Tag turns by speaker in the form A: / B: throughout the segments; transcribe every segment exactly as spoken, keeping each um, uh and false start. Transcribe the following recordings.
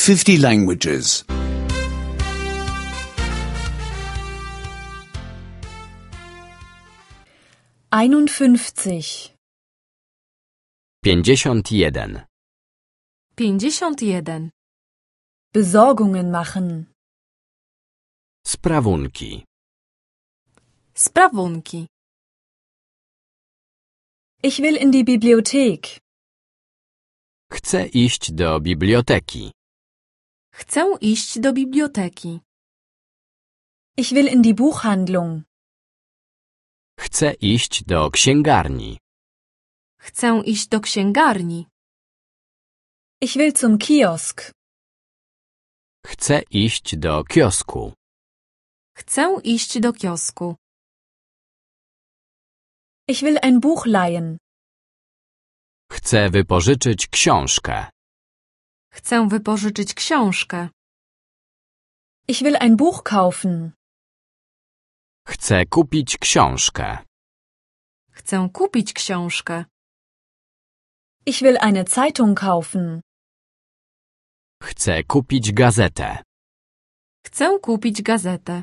A: fifty languages.
B: einundfünfzig.
C: pięćdziesiąt jeden.
D: pięćdziesiąt jeden.
B: Besorgungen machen.
C: Sprawunki.
D: Sprawunki.
B: Ich will in die Bibliothek.
C: Chcę iść do biblioteki.
D: Chcę iść do biblioteki.
B: Ich will in die Buchhandlung.
C: Chcę iść do księgarni.
D: Chcę iść do księgarni.
B: Ich will zum Kiosk.
C: Chcę iść do kiosku.
D: Chcę iść do kiosku.
B: Ich will ein Buch leihen.
C: Chcę wypożyczyć książkę.
D: Chcę wypożyczyć książkę.
B: Ich will ein Buch kaufen.
C: Chcę kupić książkę.
D: Chcę kupić książkę.
B: Ich will eine Zeitung kaufen.
C: Chcę kupić gazetę.
D: Chcę kupić gazetę.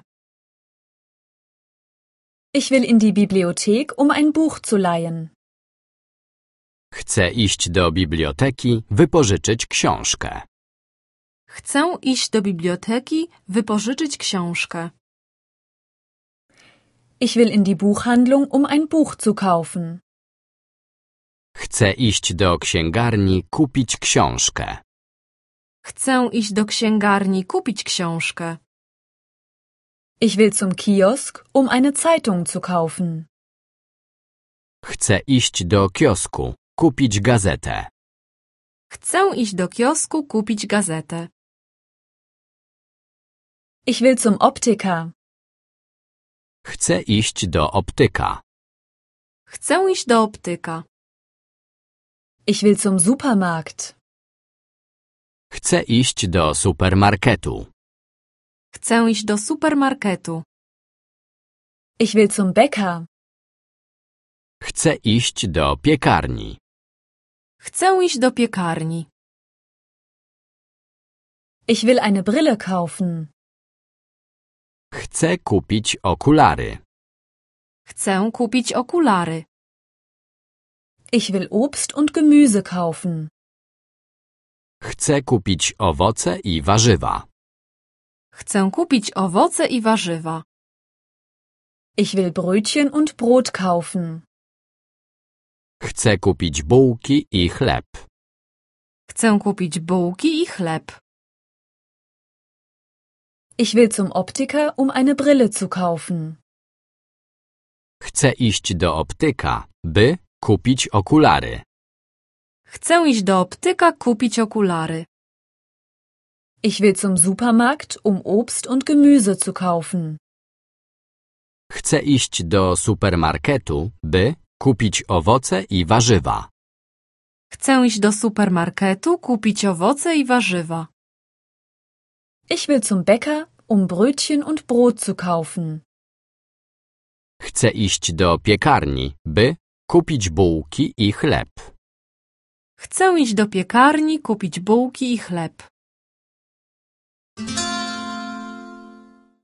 B: Ich will in die Bibliothek, um ein Buch zu leihen.
C: Chcę iść do biblioteki, wypożyczyć książkę.
D: Chcę iść do biblioteki, wypożyczyć książkę.
B: Ich will in die Buchhandlung, um ein Buch zu kaufen.
C: Chcę iść do księgarni, kupić książkę.
D: Chcę iść do księgarni, kupić książkę.
B: Ich will zum Kiosk, um eine Zeitung zu kaufen.
C: Chcę iść do kiosku, kupić gazetę.
D: Chcę iść do kiosku, kupić gazetę.
B: Ich will zum Optiker.
C: Chcę iść do optyka.
D: Chcę iść do optyka.
B: Ich will zum Supermarkt.
C: Chcę iść do supermarketu.
D: Chcę iść do supermarketu.
B: Ich will zum Bäcker.
C: Chcę iść do piekarni.
D: Chcę iść do piekarni.
B: Ich will eine Brille kaufen.
C: Chcę kupić okulary.
D: Chcę kupić okulary.
B: Ich will Obst und Gemüse kaufen.
C: Chcę kupić owoce i warzywa.
D: Chcę kupić owoce i warzywa.
B: Ich will Brötchen und Brot kaufen.
C: Chcę kupić bułki i chleb.
D: Chcę kupić bułki i chleb.
B: Ich will zum Optiker, um eine Brille zu kaufen.
C: Chcę iść do optyka, by kupić okulary.
D: Chcę iść do optyka, kupić okulary.
B: Ich will zum Supermarkt, um Obst und Gemüse zu kaufen.
C: Chcę iść do supermarketu, by kupić owoce i warzywa.
D: Chcę iść do supermarketu, kupić owoce i warzywa.
B: Ich will zum Bäcker, um Brötchen und Brot zu kaufen.
C: Chcę iść do piekarni, by kupić bułki i chleb.
D: Chcę iść do piekarni, kupić bułki i chleb.